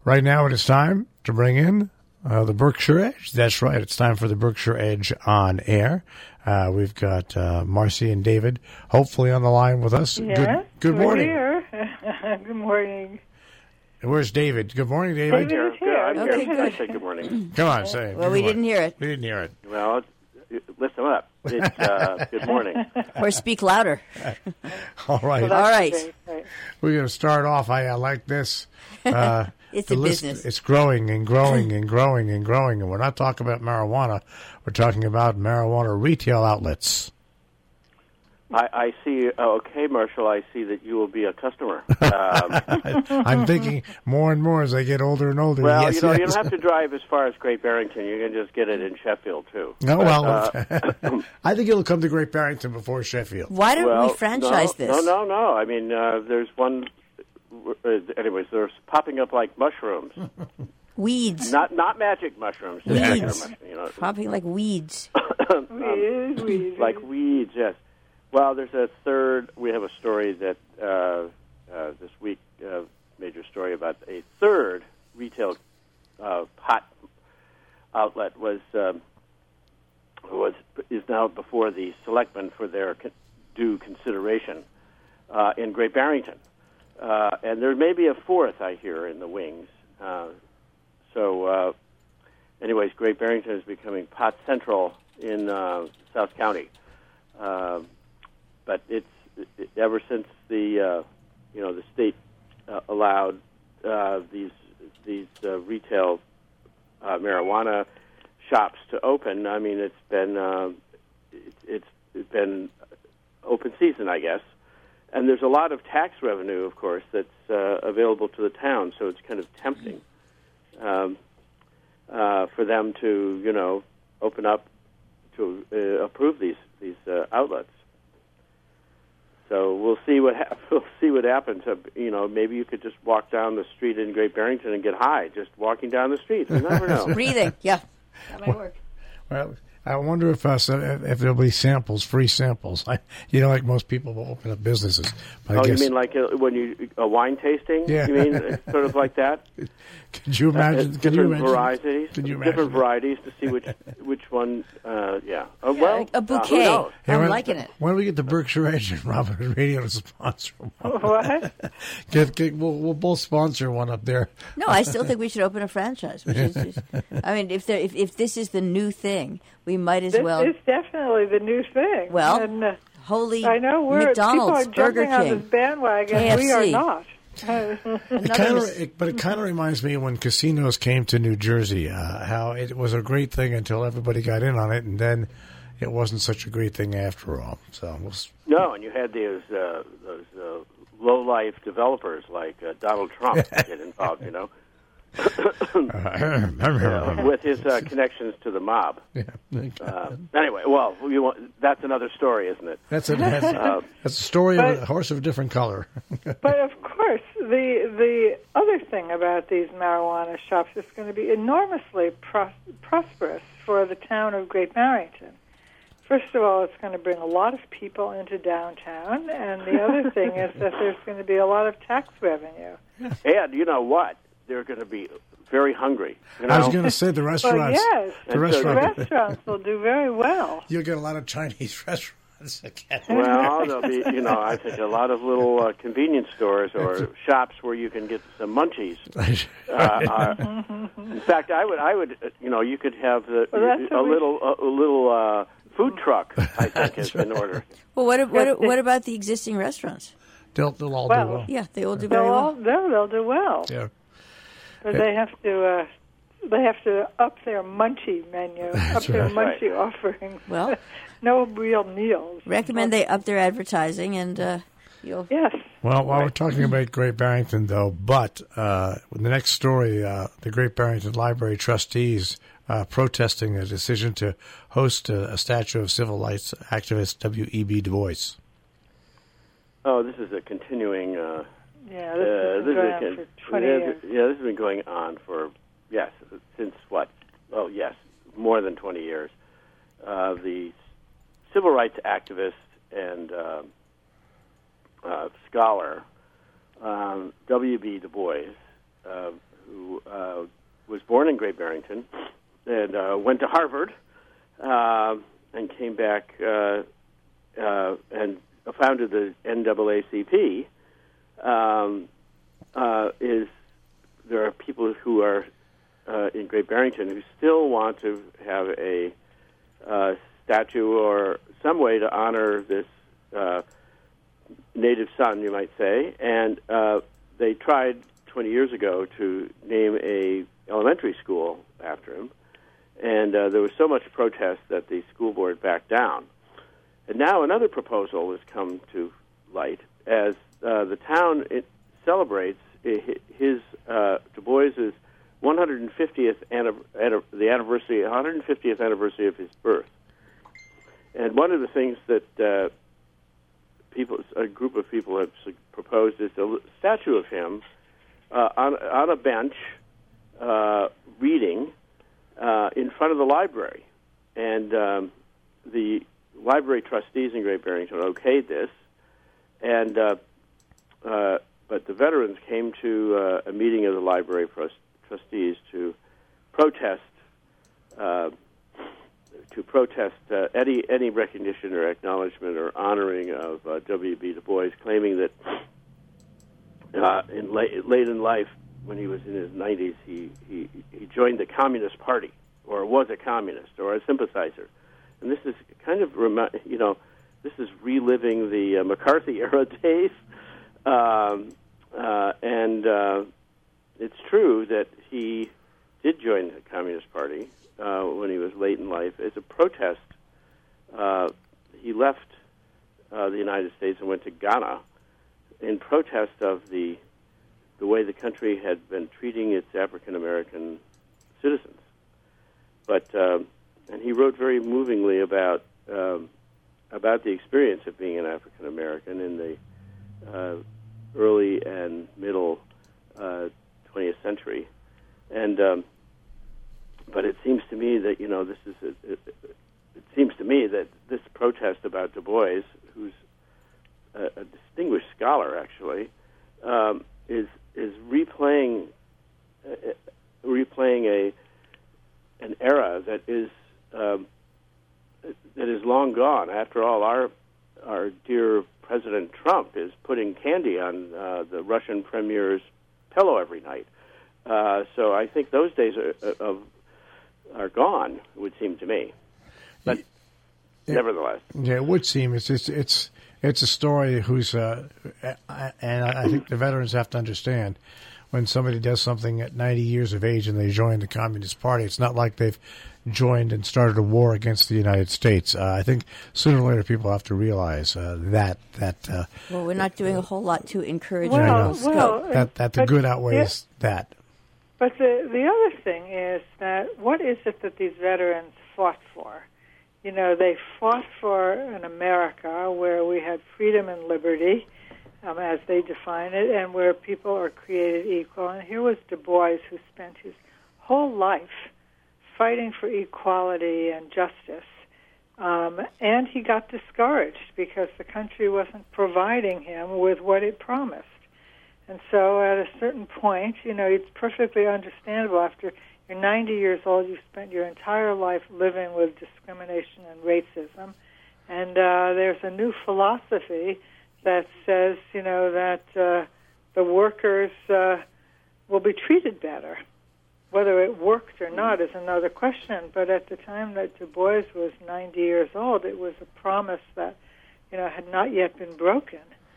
Right now it is time to bring in the Berkshire Edge. That's right. It's time for the Berkshire Edge on air. We've got Marcy and David hopefully on the line with us. Yes, good morning. We're here. Good morning. Where's David? Good morning, David. David is here. I'm Okay, here. good. Say good morning. Come on, say it. Well, we didn't hear it. We didn't hear it. Well, listen up. It's good morning. Or speak louder. All right. Well, All that's right. great. We're going to start off. I like this. It's The a list, business. it's growing and growing and growing and growing. And we're not talking about marijuana. We're talking about marijuana retail outlets. I see. Okay, Marshall, I see that you will be a customer. I'm thinking more and more as I get older and older. Well, yes, you don't yes. have to drive as far as Great Barrington. You can just get it in Sheffield, too. No, But, well, I think it'll come to Great Barrington before Sheffield. Why don't well, we franchise this? No. I mean, there's one. Anyways, they're popping up like mushrooms. Weeds. Not magic mushrooms. Just Weeds. regular mushrooms, you know. Popping like weeds. Weeds. Like weeds, yes. Well, there's a third. We have a story that this week, major story about a third retail pot outlet is now before the selectmen for their due consideration in Great Barrington, and there may be a fourth, I hear, in the wings. Anyways, Great Barrington is becoming pot central in South County. But it's ever since the state allowed these retail marijuana shops to open. I mean, it's been open season, I guess, and there's a lot of tax revenue, of course, that's available to the town. So it's kind of tempting for them to open up to approve these outlets. So we'll see what happens. Maybe you could just walk down the street in Great Barrington and get high just walking down the street. You never know. Breathing. Yeah. That might work. Well, I wonder if there'll be samples, free samples. Like most people will open up businesses. But I guess, you mean like when a wine tasting? Yeah. You mean sort of like that? Could you imagine? Different varieties. Could you imagine? Different varieties to see which one? Yeah. Well, a bouquet. Who knows? I'm liking it. When we get the Berkshire Edge and Robin Radio to sponsor one. What? We'll both sponsor one up there. No, I still think we should open a franchise. I mean, if this is the new thing, we might as well. This is definitely the new thing. Well, and, holy I know McDonald's, people are Burger jumping King, on this bandwagon. KFC. We are not. But it kind of reminds me of when casinos came to New Jersey, how it was a great thing until everybody got in on it, and then it wasn't such a great thing after all. So No, and you had those low-life developers like Donald Trump get involved, with his connections to the mob. Yeah. Anyway, well, that's another story, isn't it? That's a story of a horse of a different color. But of course, the other thing about these marijuana shops is going to be enormously prosperous for the town of Great Barrington. First of all, it's going to bring a lot of people into downtown, and the other thing is that there's going to be a lot of tax revenue. And you know what? They're going to be very hungry. I was going to say the restaurants. Well, yes, the restaurants will do very well. You'll get a lot of Chinese restaurants again. Well, there'll be, I think a lot of little convenience stores or shops where you can get some munchies. In fact, I would, you could have a little food truck. I think is in order. Well, what about the existing restaurants? They'll all do well. Yeah, they all do very well. They'll do well. Yeah. But they have to up their munchie menu, their munchie offering. Well, no real meals. Recommend they up their advertising and you'll. Yes. Well, while we're talking about Great Barrington, though, but the next story, the Great Barrington Library trustees protesting a decision to host a statue of civil rights activist W.E.B. Du Bois. Oh, this is a continuing. Yeah, this has been going on for 20 years. Yeah, this has been going on for, since what? Oh, yes, more than 20 years. The civil rights activist and scholar W.B. Du Bois, who was born in Great Barrington and went to Harvard and came back and founded the NAACP. There are people who are in Great Barrington who still want to have a statue or some way to honor this native son, you might say, and they tried 20 years ago to name a elementary school after him, and there was so much protest that the school board backed down. And now another proposal has come to light as the town celebrates his Du Bois's 150th anniversary of his birth. And one of the things that a group of people have proposed is a statue of him on a bench reading in front of the library. And the library trustees in Great Barrington okayed this, and but the veterans came to a meeting of the library trustees to protest any recognition or acknowledgement or honoring of W.B. Du Bois, claiming that late in life, when he was in his 90s, he joined the Communist Party, or was a communist, or a sympathizer. And this is kind of, this is reliving the McCarthy era days. And it's true that he did join the Communist Party when he was late in life. As a protest, he left the United States and went to Ghana in protest of the way the country had been treating its African American citizens. But and he wrote very movingly about the experience of being an African American in the early and middle 20th century, and but it seems to me that it seems to me that this protest about Du Bois, who's a distinguished scholar actually, is replaying an era that is long gone. After all, our dear President Trump is putting candy on the Russian premier's pillow every night. So I think those days are gone, it would seem to me. But nevertheless, yeah, it would seem it's a story who's and I think the veterans have to understand, when somebody does something at 90 years of age and they join the Communist Party, it's not like they've joined and started a war against the United States. I think sooner or later people have to realize that. Well, we're not doing a whole lot to encourage that the good outweighs that. But the other thing is that what is it that these veterans fought for? They fought for an America where we had freedom and liberty, as they define it, and where people are created equal. And here was Du Bois, who spent his whole life fighting for equality and justice, and he got discouraged because the country wasn't providing him with what it promised. And so at a certain point, it's perfectly understandable. After you're 90 years old, you've spent your entire life living with discrimination and racism, and there's a new philosophy that says, that the workers will be treated better. Whether it worked or not is another question, but at the time that Du Bois was 90 years old, it was a promise that, had not yet been broken.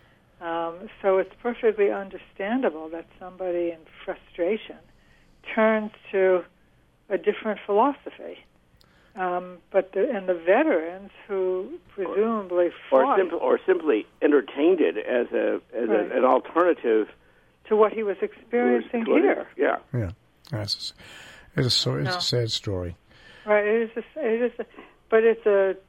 So it's perfectly understandable that somebody in frustration turns to a different philosophy. But the veterans who presumably fought, or simply entertained it as an alternative to what he was experiencing here. Yeah. It's a sad story. Right. But it's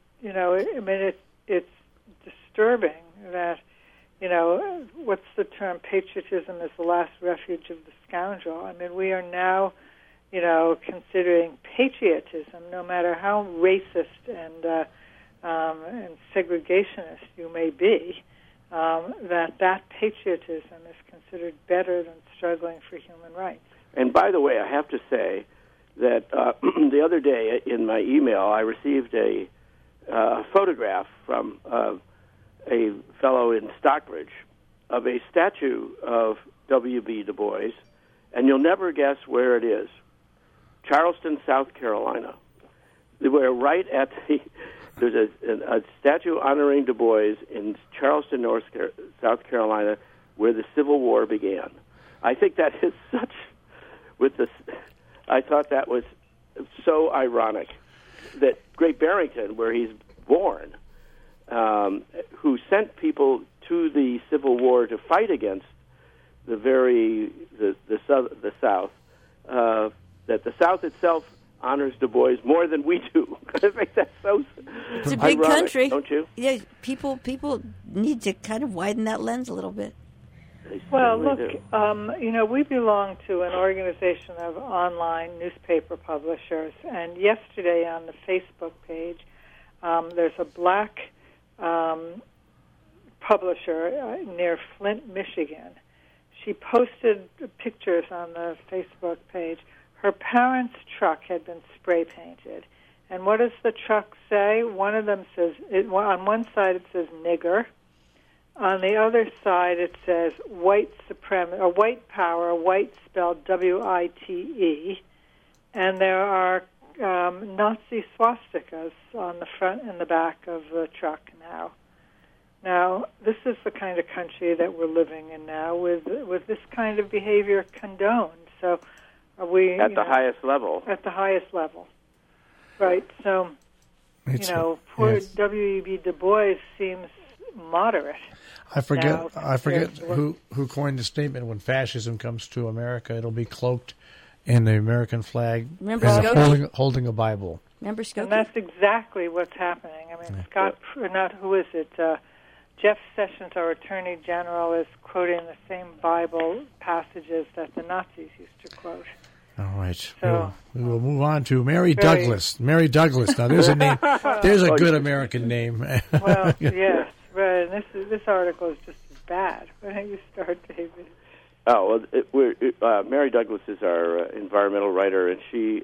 it's disturbing that, what's the term? Patriotism is the last refuge of the scoundrel. I mean, we are now, considering patriotism, no matter how racist and segregationist you may be, that patriotism is considered better than struggling for human rights. And by the way, I have to say that the other day in my email, I received a photograph from a fellow in Stockbridge of a statue of W.B. Du Bois, and you'll never guess where it is. Charleston, South Carolina. We're right at there's a statue honoring Du Bois in Charleston, South Carolina, where the Civil War began. I think that is I thought that was so ironic that Great Barrington, where he's born, who sent people to the Civil War to fight against the South, that the South itself honors Du Bois more than we do. I think that's so It's a ironic, big country, don't you? Yeah, people need to kind of widen that lens a little bit. Well, look, we belong to an organization of online newspaper publishers, and yesterday on the Facebook page, there's a black publisher near Flint, Michigan. She posted pictures on the Facebook page. Her parents' truck had been spray painted. And what does the truck say? One of them says, on one side it says nigger. On the other side it says white supremacy, or white power, white spelled W-I-T-E. And there are Nazi swastikas on the front and the back of the truck now. Now, this is the kind of country that we're living in now, with this kind of behavior condoned. So, are we at the highest level? At the highest level, right? So, poor W.E.B. Du Bois seems moderate. I forget who coined the statement: when fascism comes to America, it'll be cloaked in the American flag, Remember Skokie? holding a Bible. Remember Skokie? And that's exactly what's happening. I mean, who is it? Jeff Sessions, our Attorney General, is quoting the same Bible passages that the Nazis used to quote. All right. So, we will move on to Mary Douglas. Mary Douglas. Now, there's a name. There's a good American name. Well, yes. Right. And this article is just as bad. Why don't you start, David? Oh, well, Mary Douglas is our environmental writer, and she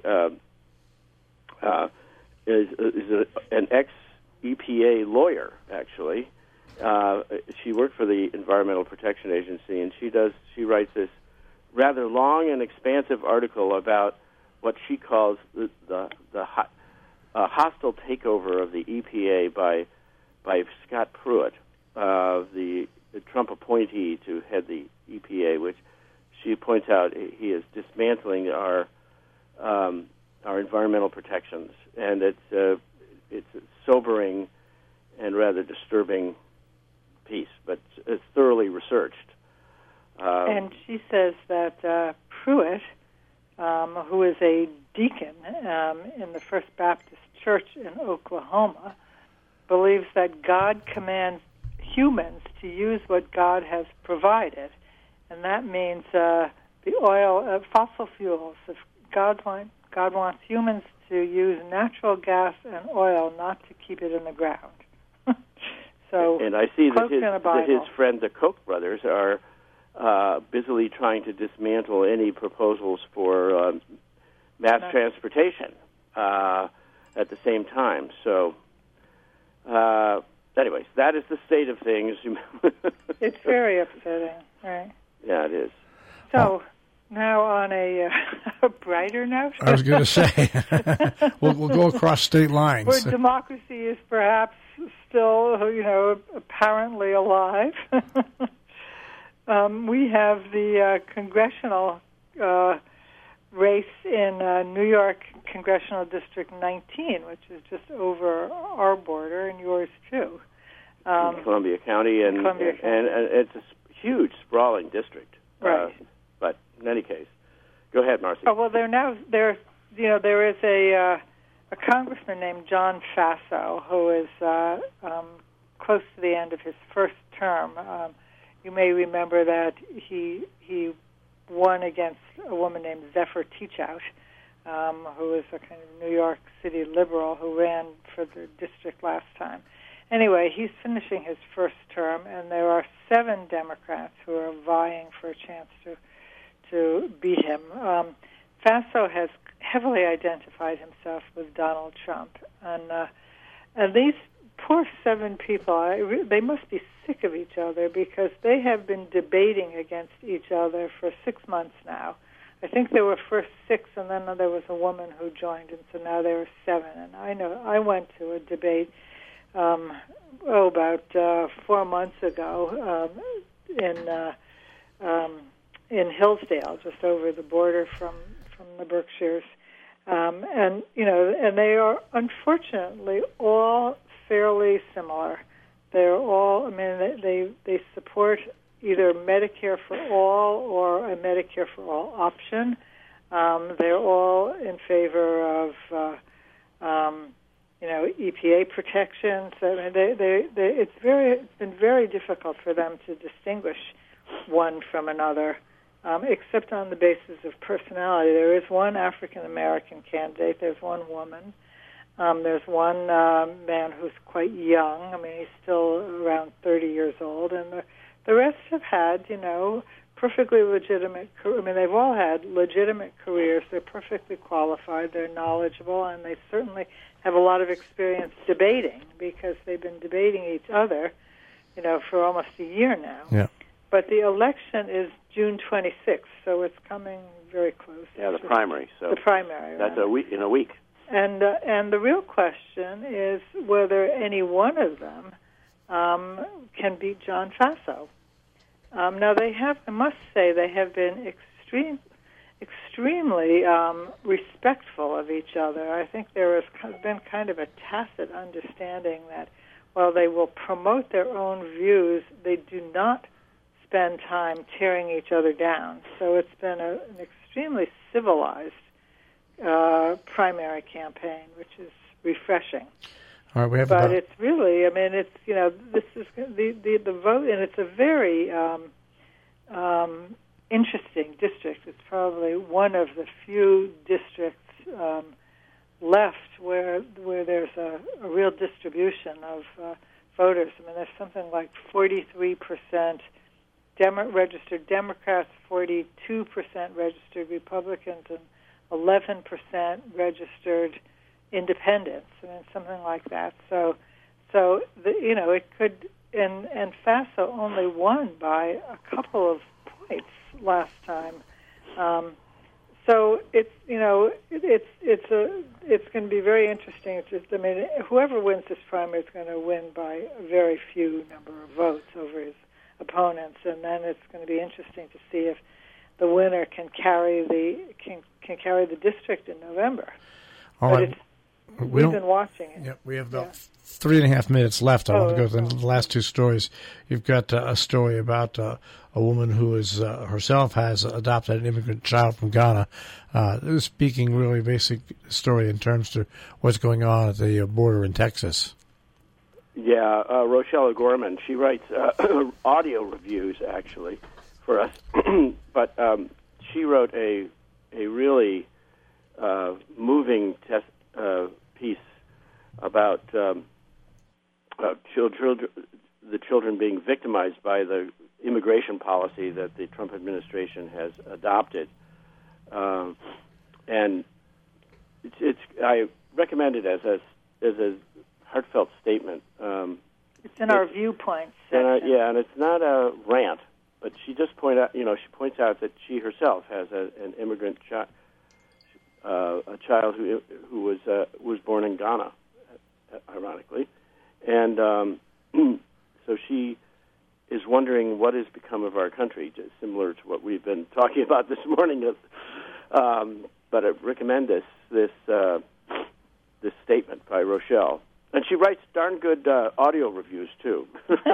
is an ex-EPA lawyer, actually. She worked for the Environmental Protection Agency, and she writes this rather long and expansive article about what she calls the hostile takeover of the EPA by Scott Pruitt, the Trump appointee to head the EPA, which she points out he is dismantling our environmental protections, and it's a sobering and rather disturbing piece, but it's thoroughly researched. And she says that Pruitt, who is a deacon in the First Baptist Church in Oklahoma, believes that God commands humans to use what God has provided, and that means the oil, fossil fuels. If God wants humans to use natural gas and oil, not to keep it in the ground. So, and I see that his friend, the Koch brothers, are busily trying to dismantle any proposals for mass transportation at the same time. So, anyways, that is the state of things. It's very upsetting, right? Yeah, it is. So, now on a brighter note. I was going to say, we'll go across state lines. Where democracy is perhaps still, apparently alive. We have the congressional race in New York Congressional District 19, which is just over our border and yours too. In Columbia County, and it's a huge, sprawling district. Right. But in any case, go ahead, Marcy. Oh well, there is a congressman named John Faso who is close to the end of his first term. You may remember that he won against a woman named Zephyr Teachout, who is a kind of New York City liberal who ran for the district last time. Anyway, he's finishing his first term, and there are 7 Democrats who are vying for a chance to to beat him. Faso has heavily identified himself with Donald Trump, and these poor 7 people, they must be sick of each other because they have been debating against each other for 6 months now. I think there were first 6, and then there was a woman who joined, and so now there are 7. And I know I went to a debate about 4 months ago in Hillsdale, just over the border from the Berkshires, and they are unfortunately all fairly similar. They're all, I mean, they support either Medicare for all or a Medicare for all option. They're all in favor of, EPA protections. I mean, it's been very difficult for them to distinguish one from another, except on the basis of personality. There is one African American candidate. There's one woman. There's one man who's quite young. I mean, he's still around 30 years old, and the rest have had, perfectly legitimate. I mean, they've all had legitimate careers. They're perfectly qualified. They're knowledgeable, and they certainly have a lot of experience debating because they've been debating each other, for almost a year now. Yeah. But the election is June 26th, so it's coming very close. Yeah, the primary. So the primary. That's right? in a week. And the real question is whether any one of them can beat John Faso. Now I must say, they have been extremely respectful of each other. I think there has been kind of a tacit understanding that while they will promote their own views, they do not spend time tearing each other down. So it's been an extremely civilized primary campaign, which is refreshing. All right, we have but it's really, I mean, it's, this is the vote, and it's a very interesting district. It's probably one of the few districts left where there's a real distribution of voters. I mean, there's something like 43% registered Democrats, 42% registered Republicans, and 11% registered independents. I mean, something like that. So it could, and Faso only won by a couple of points last time. So it's going to be very interesting. It's just, I mean, whoever wins this primary is going to win by a very few number of votes over his opponents, and then it's going to be interesting to see if the winner can carry the district in November. All right. We've been watching it. Yeah, we have about 3.5 minutes left. I want to go to the last 2 stories. You've got a story about a woman who is herself has adopted an immigrant child from Ghana. Speaking really basic story in terms of what's going on at the border in Texas. Yeah, Rochelle O'Gorman. She writes audio reviews, actually, for us. But she wrote a really moving piece about the children being victimized by the immigration policy that the Trump administration has adopted, and I recommend it as a heartfelt statement. It's in our viewpoints section. And it's not a rant, but she just points out that she herself has an immigrant child. A child who was born in Ghana, ironically, and so she is wondering what has become of our country, just similar to what we've been talking about this morning. But I recommend this statement by Rochelle, and she writes darn good audio reviews too.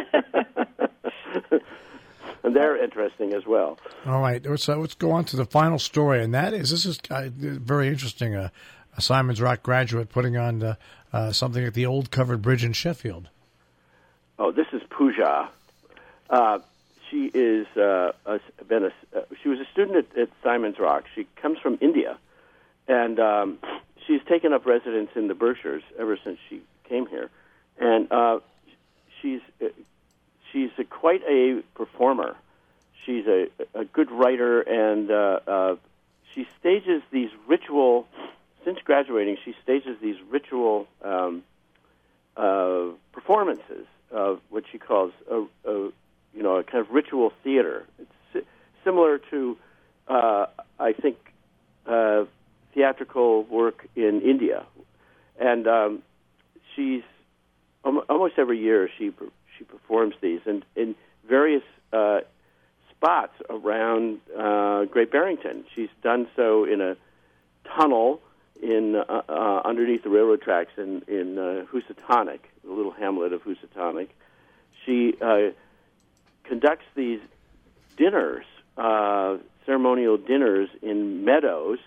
And they're interesting as well. All right, let's go on to the final story, and this is very interesting. A Simon's Rock graduate putting on something at the old covered bridge in Sheffield. Oh, this is Pooja. She is she was a student at Simon's Rock. She comes from India, and she's taken up residence in the Berkshires ever since she came here, and she's quite a performer. she's a good writer, and she stages these ritual. Since graduating, she stages these ritual performances of what she calls a kind of ritual theater. It's similar to, I think, theatrical work in India, and she's almost every year she performs these in various spots around Great Barrington. She's done so in a tunnel in underneath the railroad tracks in Housatonic, the little hamlet of Housatonic. She conducts these dinners, ceremonial dinners in meadows,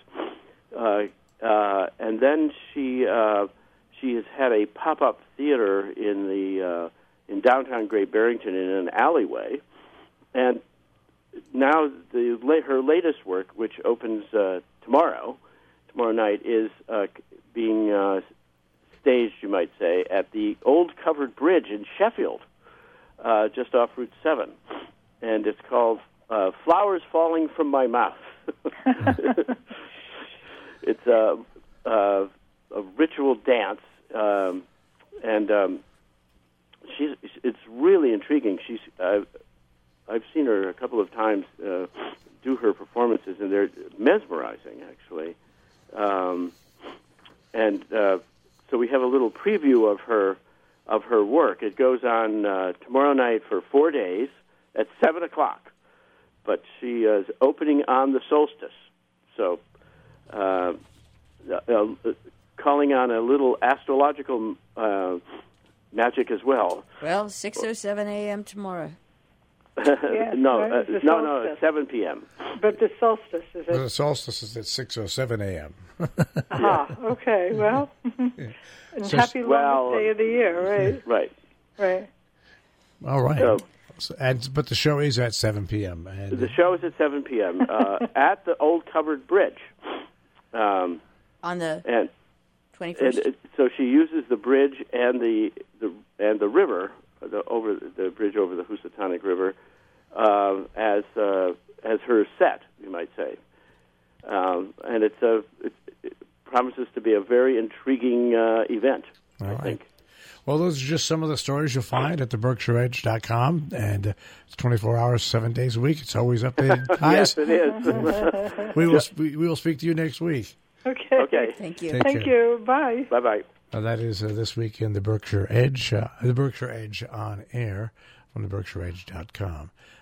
and then she has had a pop-up theater in downtown Great Barrington in an alleyway, and now her latest work, which opens tomorrow night, is being staged, you might say, at the Old Covered Bridge in Sheffield, just off Route 7. And it's called Flowers Falling from My Mouth. It's a ritual dance, and it's really intriguing. I've seen her a couple of times do her performances, and they're mesmerizing, actually. So we have a little preview of her work. It goes on tomorrow night for 4 days at 7:00. But she is opening on the solstice, so calling on a little astrological magic as well. Well, 6:07 a.m. tomorrow. Yes, no, right? no, it's 7 p.m. But the solstice is The solstice is at 6:07 a.m. Okay, well, and So- happy longest day of the year, right? Right. All right. So- But the show is at 7 p.m. And The show is at 7 p.m. At the Old Covered Bridge. On the And 21st? so she uses the bridge and the river, over the bridge over the Housatonic River, as her set, you might say, and it promises to be a very intriguing event. All I right. think. Well, those are just some of the stories you'll find at theberkshireedge.com, and it's 24 hours, 7 days a week. It's always updated. Yes, it is. We will speak to you next week. Okay. Thank you. Take Thank care. you. Bye. Bye-bye. That is this week in the Berkshire Edge on air from theberkshireedge.com.